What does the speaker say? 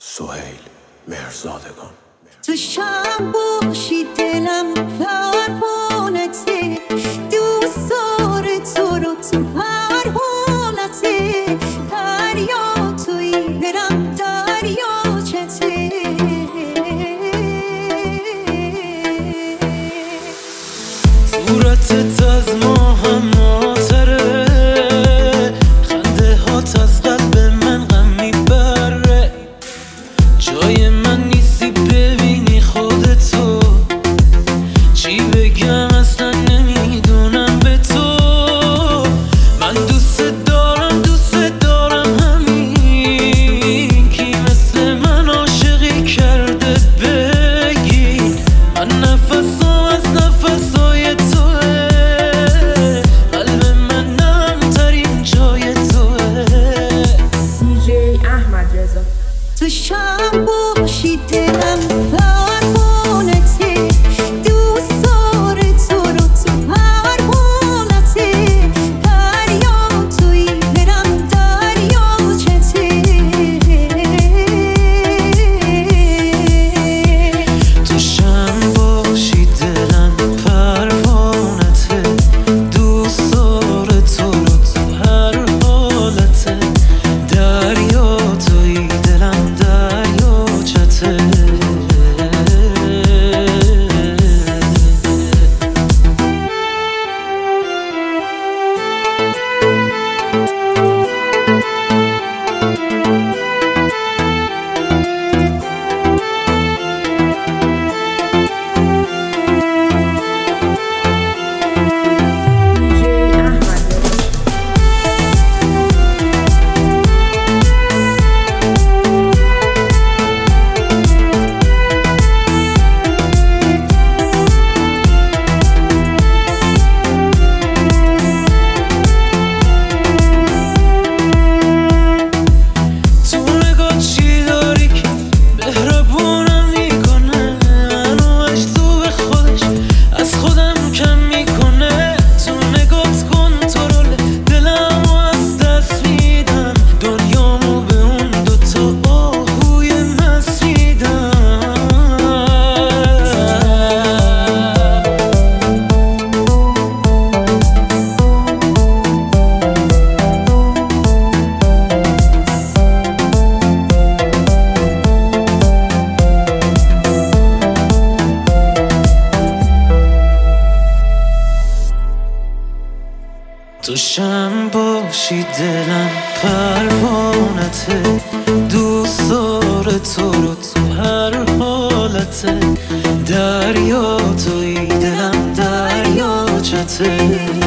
سهیل مهرزادگان. تو شب باشی دلم پروانته، دوست داره تو رو تو هر حالته. دریا توی دلم دریاچته، صورتت از ماهم ماتره، خنده هات از قلب من غم میبره. جای من نیستی ببینی خودتو، چی بگم اصلا نمیدونم به تو. من دوست دارم همین، کی مثل من عاشقی کرده بگی. من نفسم از نفسای توه، قلب من نمترین جای توه. دیجی احمد رضا. تو شب باشی دلم پروانته، دوست داره تو رو تو هر حالته. دریا توی دلم دریاچته، تو شم باشی دلم پروانته، دوست داره تو رو تو هر حالته. دریا توی دلم دریاچته. دیجی احمد رضا. تو نگاه چی داری که مهربونم میکنه، منوش تو به خودش از خودم کم میکنه. تو نگات کنترل دلمو از دست میدم، دنیامو به اون دوتا آهوی مست میدم. تو شم باشی دلم پروانته، دوست داره تو رو تو هر حالته. دریا توی دلم دریاچته.